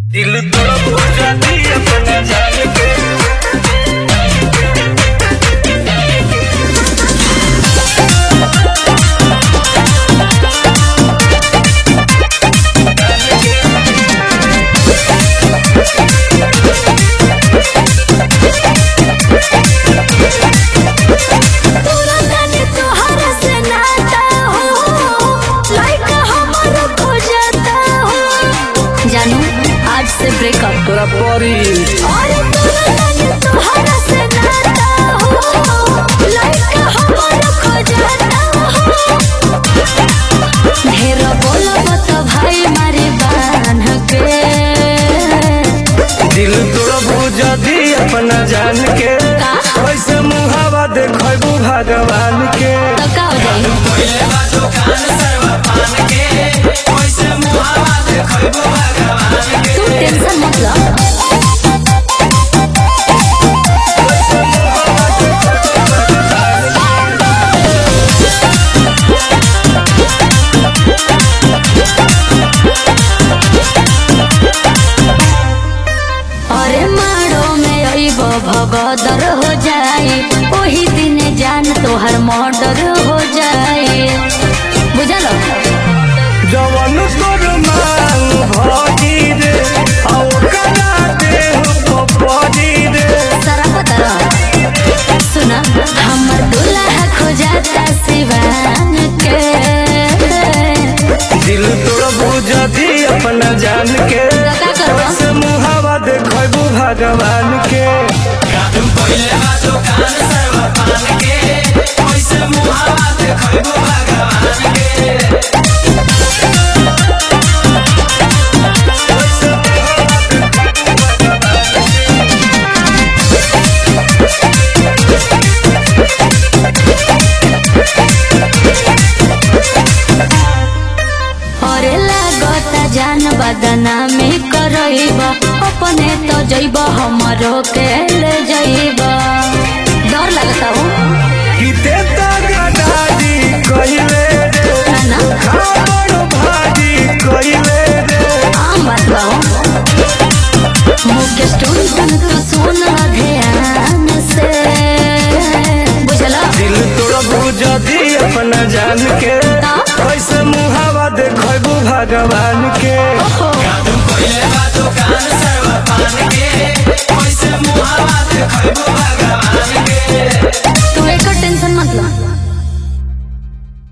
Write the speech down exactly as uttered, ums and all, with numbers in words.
दिल तड़प हो जाती अपने जान के। जानू आज से ब्रेकअप तोरा परी और तोहरा से नाता हो लाइक हमर खोजता हो ढेर बोलब तो भाई मारे बांध के दिल तोरा बुझा दी अपना जान के कैसे मुहावा देखबू भगवान के तो का हो जाई पहले बा दुकान सरवा पान के कैसे मुहावा देखबू भगवान के तू टेंशन मत लो भगदर हो जाए वही दिन जान तोहर मर्डर हो जाए बुझल जवन तोर मांग भजी रे औ करा दे हो भजी रे सारा पता सुना हमर दुल्हा खोजता सिवान के दिल तोर बुझा दी अपना जान के कैसे मुहावा देखबू भगवान के पहले बा दुकान सरवा पान के कैसे मुहावा देखबू भगवान के अरे लागता जान बदना में करइब अपने तो जइब हमरो के ले जइब डर लगता हो किते तगदारी कइले रे ना खबर भाजी कइले रे आम बात बा मुकेश टून टून तो सुन ध्यान से बुझला दिल तोरा बुझा दी अपना जान के कैसे मुहावा देखबू भगवान के पहले बा दुकान सरवा पान के कैसे मुहावा देखबू